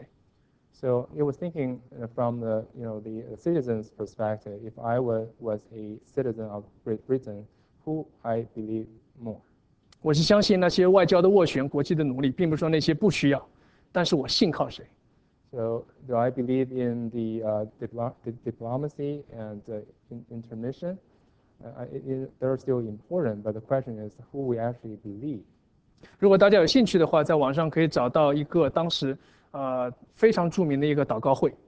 So he was thinking uh, from the, you know, the citizen's perspective, if I was, was a citizen of Great Britain, who I believe more. 我是相信那些外交的斡旋、国际的努力，并不是说那些不需要，但是我信靠谁？ So do I believe in the uh, diplo- di- diplomacy and uh, in- intermission? Uh, I- it, it, they're still important, but the question is who we actually believe. 如果大家有兴趣的话，在网上可以找到一个当时呃非常著名的一个祷告会。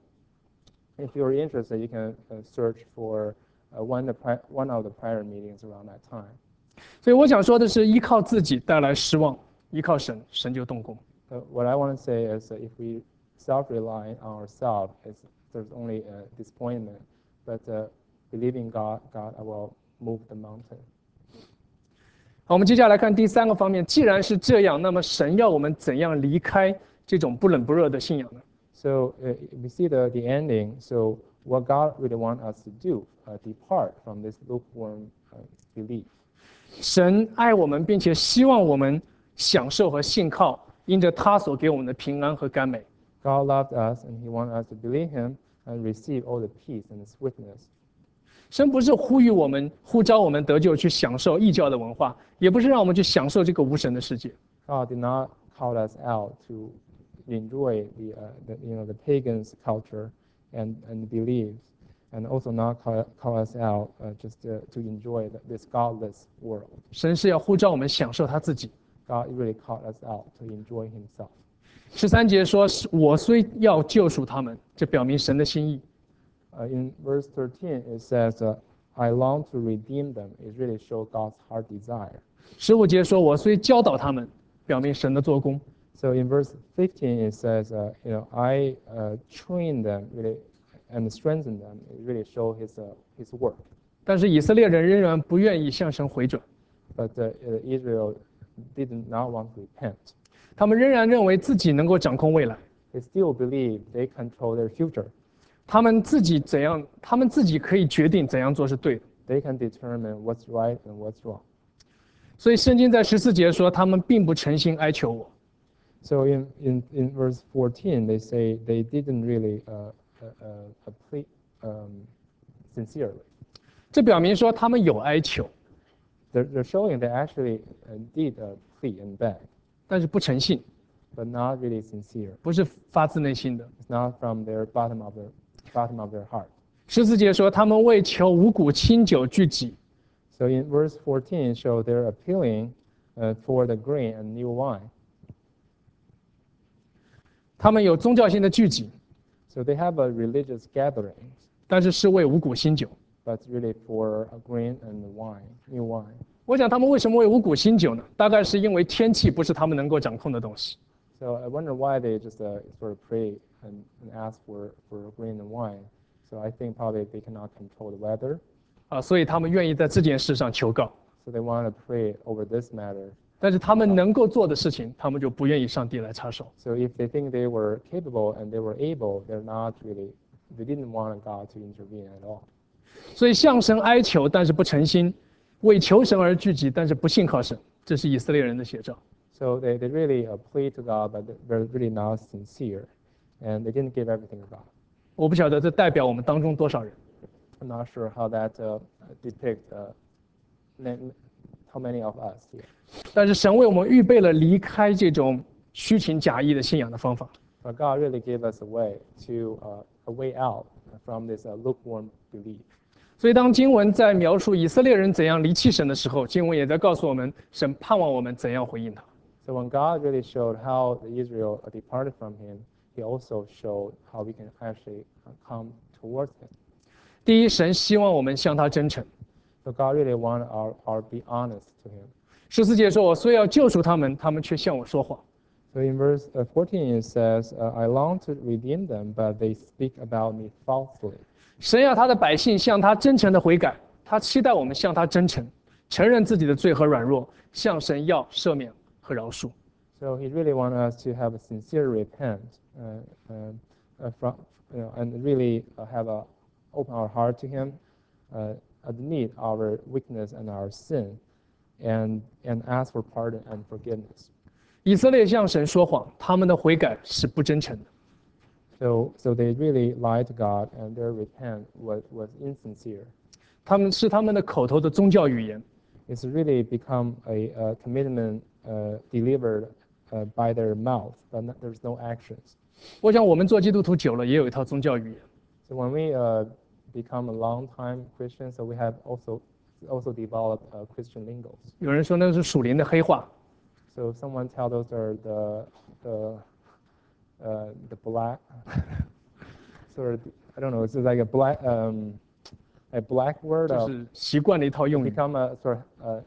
If you're interested, you can uh, search for uh, one, of the pri- one of the prayer meetings around that time. 所以我想说的是，依靠自己带来失望，依靠神，神就动工。 So what I want to say is that if we self-rely on ourselves, it's, there's only a disappointment. But uh, believing God, God will move the mountain. 好，我们接下来看第三个方面。既然是这样，那么神要我们怎样离开这种不冷不热的信仰呢？ So uh, we see the, the ending. So what God really wants us to do, uh, depart from this lukewarm uh, belief. 神爱我们，并且希望我们享受和信靠，因着他所给我们的平安和甘美。 God loved us, and He wants us to believe Him and receive all the peace and the sweetness. 神不是呼吁我们、呼召我们得救去享受异教的文化，也不是让我们去享受这个无神的世界。 God did not call us out to enjoy the, uh, the you know the pagans' culture and, and beliefs, and also not call, call us out uh, just to, to enjoy the, this godless world. 神是要呼召我们享受他自己。 God really called us out to enjoy Himself. 十三节说：“我虽要救赎他们”，这表明神的心意。 Uh, in verse thirteen, it says, uh, "I long to redeem them." It really shows God's heart desire. 十五节说：“我虽教导他们”，表明神的做工。 So in verse fifteen, it says, uh, "You know, I uh, train them really and strengthen them." It really shows His uh, His work. 但是以色列人仍然不愿意向神回转， But uh, uh, Israel did not want to repent. 他们仍然认为自己能够掌控未来， They still believe they control their future. 他们自己怎样，他们自己可以决定怎样做是对的。 They can determine what's right and what's wrong. 所以圣经在十四节说，他们并不诚心哀求我。 So in, in, in verse fourteen, they say they didn't really uh, uh, uh, plead um, sincerely. 这表明说他们有哀求， They're, they're showing they actually uh, did uh, plead and beg, 但是不诚信， but not really sincere. 不是发自内心的。 It's not from their bottom of their bottom of their heart. 十四节说，他们为求五谷清酒聚集， So in verse fourteen, show they're appealing uh, for the grain and new wine. 他们有宗教性的聚集， So they have a religious gathering, 但是是为五谷新酒。 but really for a grain and wine, new wine. 我想他们为什么为五谷新酒呢？大概是因为天气不是他们能够掌控的东西。 So I wonder why they just uh, sort of pray and, and ask for, for grain and wine. So I think probably they cannot control the weather. 啊，所以他们愿意在这件事上求告。 So they want to pray over this matter. 但是他们能够做的事情，他们就不愿意上帝来插手。 So if they think they were capable and they were able, they're not really, they didn't want God to intervene at all. 所以向神哀求，但是不诚心；为求神而聚集，但是不信靠神。这是以色列人的写照。 So they, they really uh, plead to God, but they're really not sincere. And they didn't give everything to God. 我不晓得这代表我们当中多少人。 I'm not sure how that uh, depicts uh, ma- how many of us here. 但是神为我们预备了离开这种虚情假意的信仰的方法。 But God really gave us a way to uh, a way out from this uh, lukewarm belief. 所以，当经文在描述以色列人怎样离弃神的时候，经文也在告诉我们，神盼望我们怎样回应他。 So when God really showed how the Israel departed from Him, He also showed how we can actually come towards Him. 第一，神希望我们向他真诚。 So God really wanted our, our be honest to Him. 十四节说：“我虽要救赎他们，他们却向我说谎。” So in verse uh, fourteen it says, uh, I long to redeem them, but they speak about me falsely. 神要他的百姓向他真诚的悔改，他期待我们向他真诚，承认自己的罪和软弱，向神要赦免和饶恕。 So He really wants us to have a sincere repent, uh, um, uh, from, you know, and really uh, have a open our heart to Him, uh, admit our weakness and our sin, and and ask for pardon and forgiveness. 以色列向神说谎，他们的悔改是不真诚的。 So so they really lied to God, and their repent was was insincere. 他们是他们的口头的宗教语言。 It's really become a, a commitment uh, delivered uh, by their mouth, but not, there's no actions. 我想我们做基督徒久了，也有一套宗教语言。 So when we uh, become a long-time Christian, so we have also also developed uh, Christian lingos. 有人说那是属灵的黑话， So someone tell those are the the uh, the black sort of I don't know. It's like a black um, a black word 就 of 是习惯的一套用语。 become a sort of uh,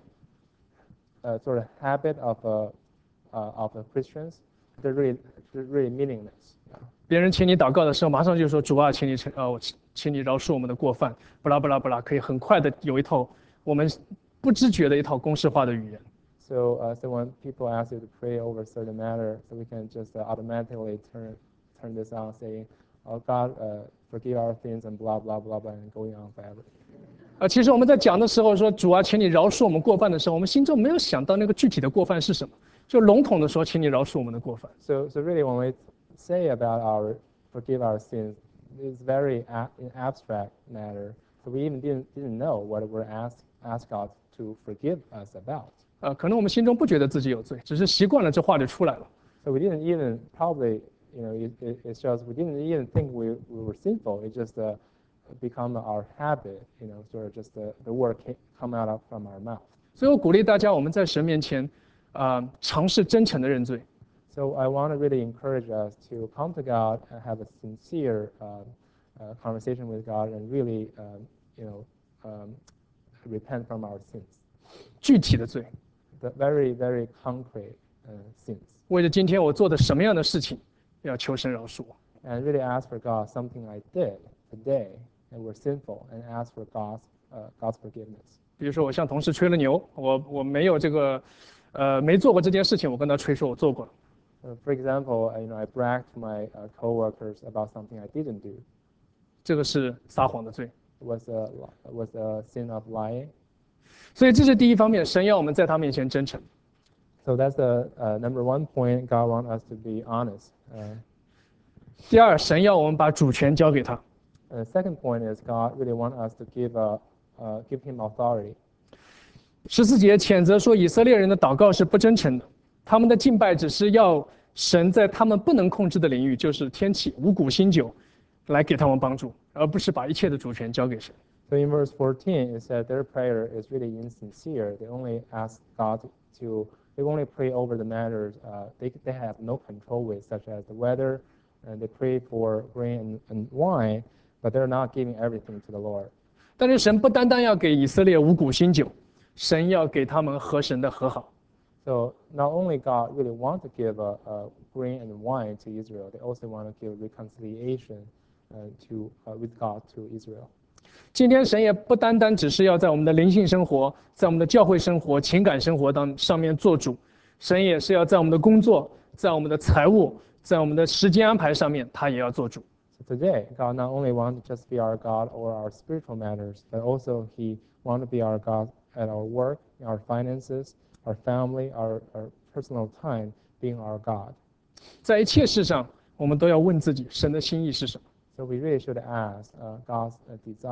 a sort of habit of a uh, of the Christians. They're really they're really meaningless. 别人请你祷告的时候，马上就说主啊，请你承呃，我请请你饶恕我们的过犯，不拉不拉不拉，可以很快的有一套我们不知觉的一套公式化的语言。 So uh, so when people ask you to pray over a certain matter, so we can just uh, automatically turn turn this on, saying, "Oh God, uh, forgive our sins," and blah blah blah blah, and going on forever. 呃，其实我们在讲的时候说主啊，请你饶恕我们过犯的时候，我们心中没有想到那个具体的过犯是什么，就笼统的说，请你饶恕我们的过犯。 So so really, when we say about our forgive our sins, it's very a- an abstract matter. So we even didn't didn't know what we're asked ask God to forgive us about. 呃，可能我们心中不觉得自己有罪，只是习惯了这话就出来了。 So we didn't even probably, you know, it, it, it's just we didn't even think we, we were sinful. It just uh, become our habit, you know, sort of just the, the word came, come out of, from our mouth. 所以我鼓励大家，我们在神面前，啊、尝试真诚的认罪。 So I want to really encourage us to come to God and have a sincere uh, uh, conversation with God and really, um, you know, um, repent from our sins, 具体的罪， the very, very concrete uh, sins, 为了今天我做的什么样的事情，要求神饶恕我。 and really ask for God something I did today and we're sinful, and ask for God's uh, God's forgiveness. 比如说，我向同事吹了牛，我我没有这个，呃，没做过这件事情，我跟他吹说我做过了， Uh, for example, uh, you know, I bragged to my uh, coworkers about something I didn't do. 这个是撒谎的罪。 It was a it was a sin of lying. 所以这是第一方面，神要我们在他面前真诚。 So that's the uh, number one point. God wants us to be honest. Uh, 第二，神要我们把主权交给他。 and the second point is God really wants us to give a uh, give Him authority. 十四节谴责说，以色列人的祷告是不真诚的，他们的敬拜只是要神在他们不能控制的领域，就是天气、五谷、新酒，来给他们帮助，而不是把一切的主权交给神。 So in verse fourteen, it said their prayer is really insincere. They only ask God to, they only pray over the matters uh, they, they have no control with, such as the weather, and they pray for grain and, and wine, but they're not giving everything to the Lord. 但是神不单单要给以色列五谷新酒，神要给他们和神的和好。 So not only God really want to give a, a grain and wine to Israel, they also want to give reconciliation uh, to uh, with God to Israel. 今天神也不单单只是要在我们的灵性生活，在我们的教会生活、情感生活当上面做主，神也是要在我们的工作、在我们的财务、在我们的时间安排上面，他也要做主。 So today, God not only wants to just be our God or our spiritual matters, but also He wants to be our God at our work, our finances, our family, our, our personal time, being our God. 在一切事上，我们都要问自己，神的心意是什么？ So we really should ask uh, God's uh, desire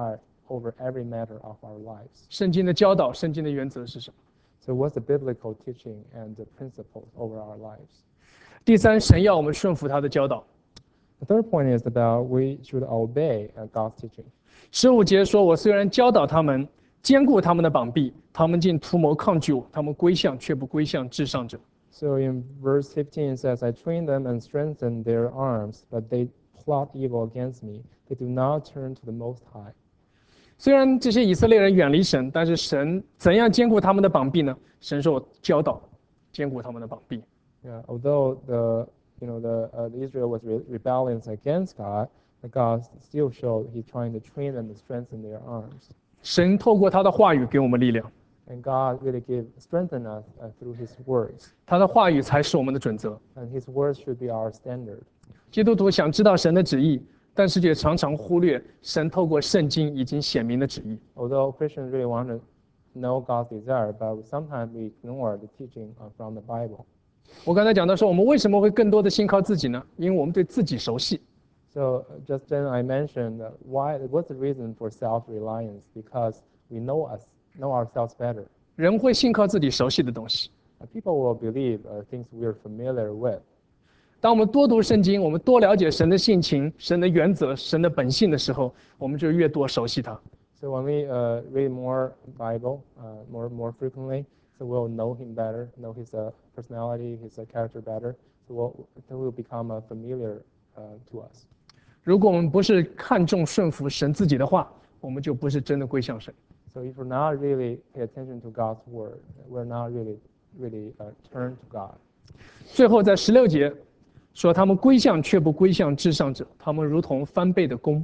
over every matter of our lives. 圣经的教导，圣经的原则是什么？ So what's the biblical teaching and the principles over our lives? 第三，神要我们顺服他的教导。 The third point is about we should obey uh, God's teaching. 十五节说：“我虽然教导他们，坚固他们的膀臂，他们竟图谋抗拒我，他们归向却不归向至上者。” So in verse fifteen it says, I train them and strengthen their arms, but they plot evil against me. They do not turn to the Most High. 虽然这些以色列人远离神，但是神怎样坚固他们的膀臂呢？神说：“我教导坚固他们的膀臂。” Yeah, although the you know the, uh, the Israel was re- rebellious against God, but God still showed He's trying to train them to strengthen their arms. 神透过他的话语给我们力量， And God really give strengthen us uh, through His words, 他的话语才是我们的准则。 and His words should be our standard. 基督徒想知道神的旨意，但是却常常忽略神透过圣经已经显明的旨意。 Although Christians really want to know God's desire, but sometimes we ignore the teaching uh, from the Bible. 我刚才讲到说，我们为什么会更多的信靠自己呢？因为我们对自己熟悉。 So uh, just then I mentioned uh, why. What's the reason for self-reliance? Because we know us, know ourselves better. 人会信靠自己熟悉的东西。 Uh, people will believe uh, things we're familiar with. 当我们多读圣经，我们多了解神的性情、神的原则、神的本性的时候，我们就越多熟悉他。 So when we uh, read more Bible, uh, more more frequently, so we'll know Him better, know His uh, personality, His uh, character better. So we'll, it will become uh, familiar uh, to us. 如果我们不是看重顺服神自己的话，我们就不是真的归向神。 So if we're not really pay attention to God's word, we're not really really uh, turn to God. 最后在十六节说，他们归向却不归向至上者，他们如同翻倍的弓。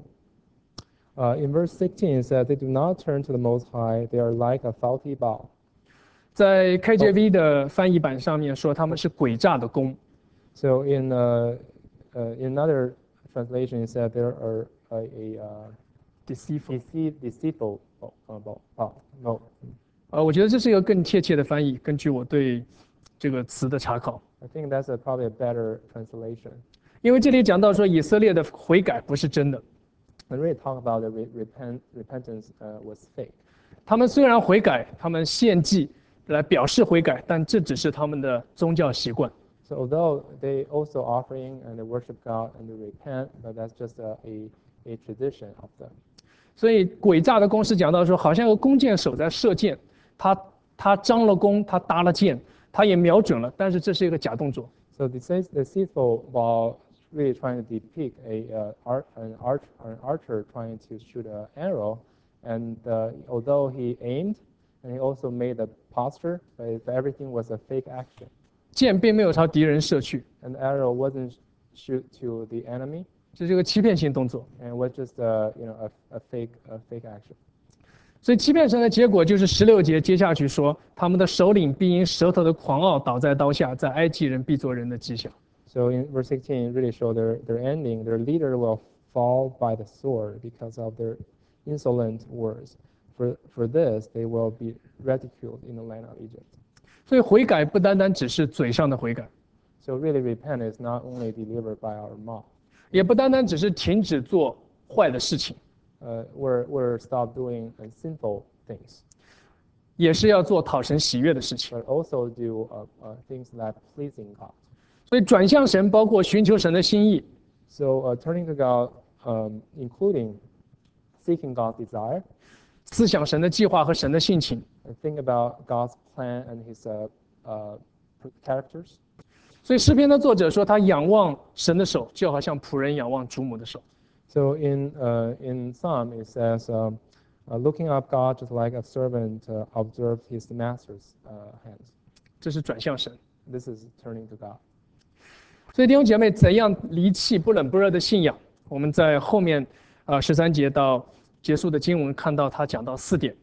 Uh, in verse sixteen, it says, "They do not turn to the Most High; they are like a faulty bow." 在 K J V 的翻译版上面说，他们是诡诈的弓。 So in uh, uh, in another translation, it said there are a, a uh, deceitful deceit, deceitful bow, uh, bow, bow, bow. 呃，我觉得这是一个更贴切的翻译，根据我对这个词的查考。 I think that's a, probably a better translation. 因为这里讲到说，以色列的悔改不是真的。 I really talk about the re- repent, repentance uh, was fake. 他们虽然悔改，他们献祭来表示悔改，但这只是他们的宗教习惯。 So although they also offering and they worship God and they repent, but that's just a, a, a tradition of them. 所以诡诈的弓是讲到说，好像有个弓箭手在射箭，他他张了弓，他搭了箭，他也瞄准了，但是这是一个假动作。 So the dece- deceitful while really trying to depict a uh, art, an, arch, an archer trying to shoot an arrow, and uh, although he aimed and he also made a posture, but it- everything was a fake action. 箭并没有朝敌人射去， And the arrow wasn't shoot to the enemy, 这是一个欺骗性动作。 and was just a, you know a, a fake a fake action. 所以欺骗神的结果就是十六节接下去说，他们的首领必因舌头的狂傲倒在刀下，在埃及人必做人的讥笑。 So in verse sixteen, it really show their, their ending. Their leader will fall by the sword because of their insolent words. For, for this, they will be ridiculed in the land of Egypt. 所以悔改不单单只是嘴上的悔改， So really repent is not only delivered by our mouth. 也不单单只是停止做坏的事情， Uh, we're, we're stop doing uh, sinful things, 也是要做讨神喜悦的事情。 but also do uh, uh, things that pleasing God. 所以转向神，包括寻求神的心意， So uh, turning to God, um, including seeking God's desire, 思想神的计划和神的性情。 and think about God's plan and His uh, uh, characters. 所以诗篇的作者说，他仰望神的手，就好像仆人仰望主母的手。 So in uh, in Psalm it says, um, uh, looking up God just like a servant uh, observed his master's uh, hands. 这是转向神。 This is turning to God. 所以弟兄姐妹，怎样离弃不冷不热的信仰？我们在后面啊十三节到结束的经文看到他讲到四点。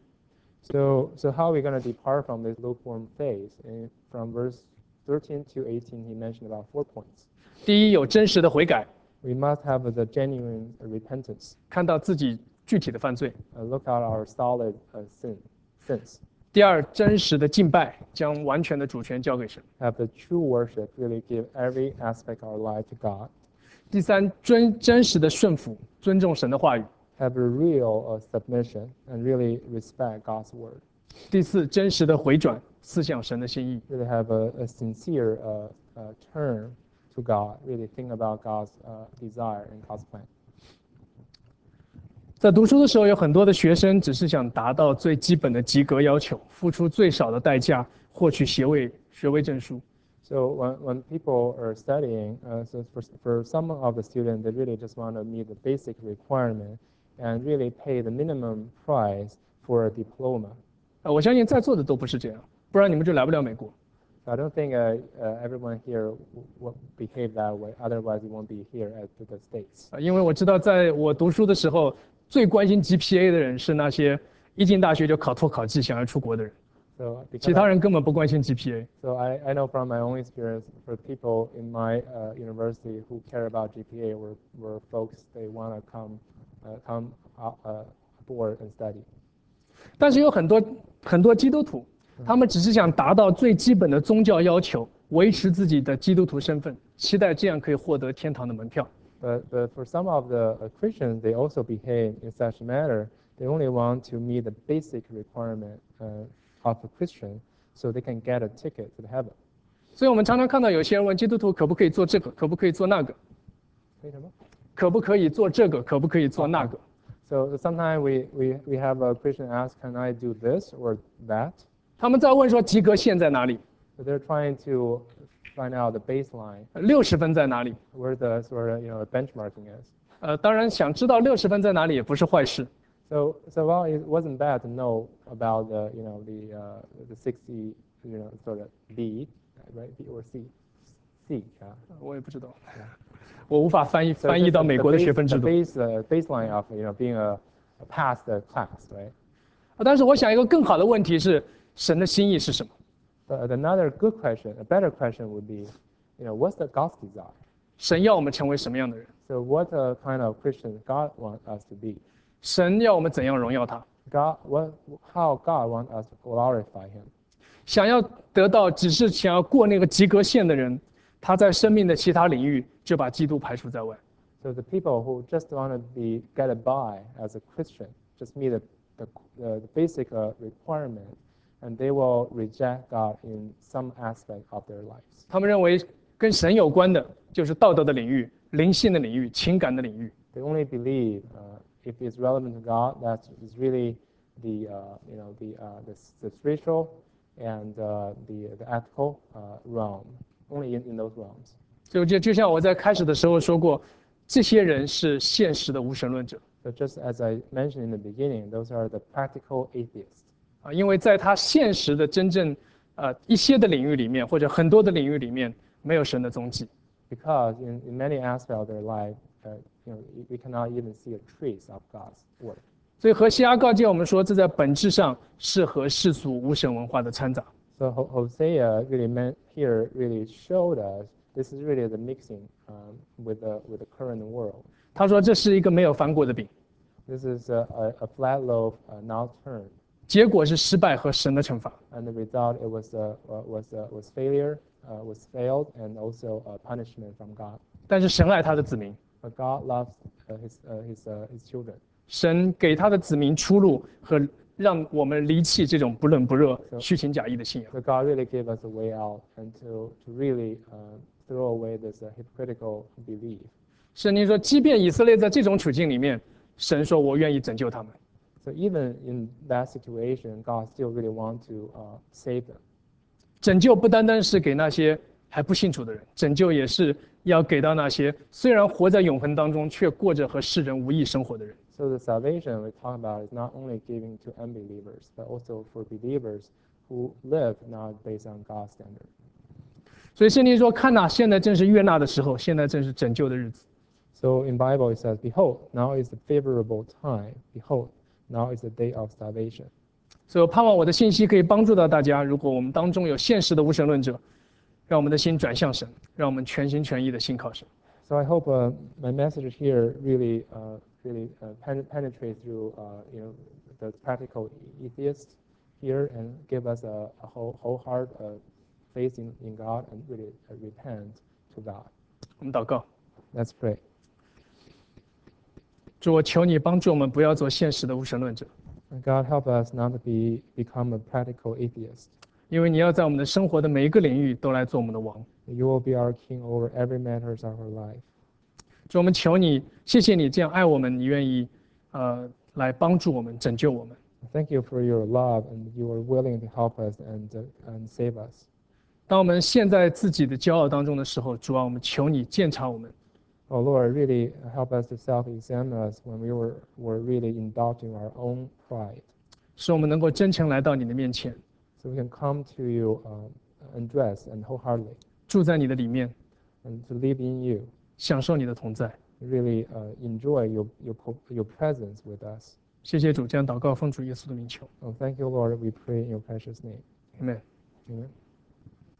So so how are we going to depart from this lukewarm phase? And from verse thirteen to eighteen, he mentioned about four points. 第一，有真实的悔改， We must have the genuine repentance. 看到自己具体的犯罪。 Uh, look at our solid uh, sin sins. 第二，真实的敬拜，将完全的主权交给神。 Have the true worship. Really give every aspect of our life to God. 第三，真真实的顺服，尊重神的话语。 have a real uh, submission and really respect God's word. 第四，真实的回转，思想神的心意。 Really have a, a sincere uh, uh, turn to God. Really think about God's uh, desire and God's plan. 在读书的时候，有很多的学生只是想达到最基本的及格要求，付出最少的代价获取学位学位证书。 So when, when people are studying, uh, so for, for some of the students, they really just want to meet the basic requirement and really pay the minimum price for a diploma. 呃，我相信在座的都不是这样，不然你们就来不了美国。 So I don't think uh, uh, everyone here will behave that way. Otherwise, you won't be here at the States. 呃因为我知道，在我读书的时候，最关心 G P A 的人是那些一进大学就考托考绩想要出国的人， So 其 because 他 I, 人根本不关心 G P A。 so I, I know from my own experience, for people in my uh, university who care about G P A were, were folks they want to come uh, come out, uh, aboard and study. 但是有很多很多基督徒，他们只是想达到最基本的宗教要求，维持自己的基督徒身份，期待这样可以获得天堂的门票。 But, but for some of the uh, Christians, they also behave in such a manner. They only want to meet the basic requirement uh, of a Christian so they can get a ticket to the heaven. 所以我们常常看到有些人问基督徒可不可以做这个，可不可以做那个，可不可以做这个，可不可以做那个。 So sometimes we, we, we have a Christian ask, can I do this or that? 他们在问说及格线在哪里， So they're trying to find out the baseline, 六十分在哪里。 where the sort of you know benchmarking is. 呃，当然想知道六十分在哪里也不是坏事。 So so while it wasn't bad to know about the you know the uh, the sixty you know sort of B, right B or C, C 啊。 我也不知道，我无法翻译 So 翻译 just 到 the 美国的 base- 学分制 the 度。 base uh, baseline of you know being a, a past the class, right? 啊但是我想一个更好的问题是，神的心意是什么？ But another good question, a better question would be, you know, what's the God's desire? 神要我们成为什么样的人？ So what uh, kind of Christian God wants us to be? 神要我们怎样荣耀他？ God, what, how God wants us to glorify Him? 想要得到只是想要过那个及格线的人，他在生命的其他领域就把基督排除在外。 So the people who just want to be get by as a Christian, just meet the, the, the, the basic uh, requirement, and they will reject God in some aspect of their lives. 他们认为跟神有关的就是道德的领域、灵性的领域、情感的领域。 They only believe uh, if it's relevant to God, that is really the uh, you know the, uh, the the spiritual and uh, the the ethical uh, realm. Only in, in those realms. 就就就像我在开始的时候说过，这些人是现实的无神论者 So just as I mentioned in the beginning, those are the practical atheists. 啊，因为在他现实的真正呃一些的领域里面，或者很多的领域里面，没有神的踪迹。 Because in, in many aspects of their life, uh, you know, we cannot even see a trace of God's work. 所以何西阿告诫我们说，这在本质上是和世俗无神文化的掺杂。 So Ho- Hosea really meant here really showed us this is really the mixing um, with the with the current world. 他说这是一个没有翻过的饼， This is a, a, a flat loaf uh, not turned, 结果是失败和神的惩罚。 and the result it was uh, uh, was uh, was failure, uh, was failed, and also a punishment from God. 但是神爱他的子民， But God loves uh, his uh, his uh, his children. 神给他的子民出路和让我们离弃这种不冷不热、虚情假意的信仰。 So God really gave us a way out, and to to really uh, throw away this uh, hypocritical belief. 圣经说，即便以色列在这种处境里面，神说我愿意拯救他们。 So even in that situation, God still really want to uh, save them. 拯救不单单是给那些还不信主的人，拯救也是要给到那些虽然活在永恒当中，却过着和世人无异生活的人。 So the salvation we talk about is not only giving to unbelievers, but also for believers who live not based on God's standard. 所以圣经说：“看哪，现在正是悦纳的时候，现在正是拯救的日子。” So in Bible it says, "Behold, now is the favorable time. Behold, now is the day of salvation." 所以我盼望我的信息可以帮助到大家。如果我们当中有现实的无神论者，让我们的心转向神，让我们全心全意的信靠神。 So I hope uh, my message here really, uh, really uh, pen- penetrates through, uh, you know, the practical atheist here and give us a, a whole, whole heart of faith in, in God and really uh, repent to God. 我们祷告。 Let's pray. 主，我求你帮助我们不要做现实的无神论者， And God, help us not to be become a practical atheist. 因为你要在我们的生活的每一个领域都来做我们的王。 You will be our king over every matters of our life. 主，我们求你，谢谢你这样爱我们，你愿意呃来帮助我们，拯救我们。 Thank you for your love, and you are willing to help us and uh, and save us. 当我们陷在自己的骄傲当中的时候，主啊，我们求你鉴察我们， Oh Lord, really help us to self-examine us when we were, were really indulging our own pride, 使我们能够真诚来到你的面前， so we can come to you um, undressed and wholeheartedly, 住在你的里面， and to live in you, 享受你的同在。 really uh, enjoy your, your po- your presence with us. 谢谢主，这样祷告奉主耶稣的名求 Oh, thank you, Lord. We pray in your precious name. ，Amen。 Amen.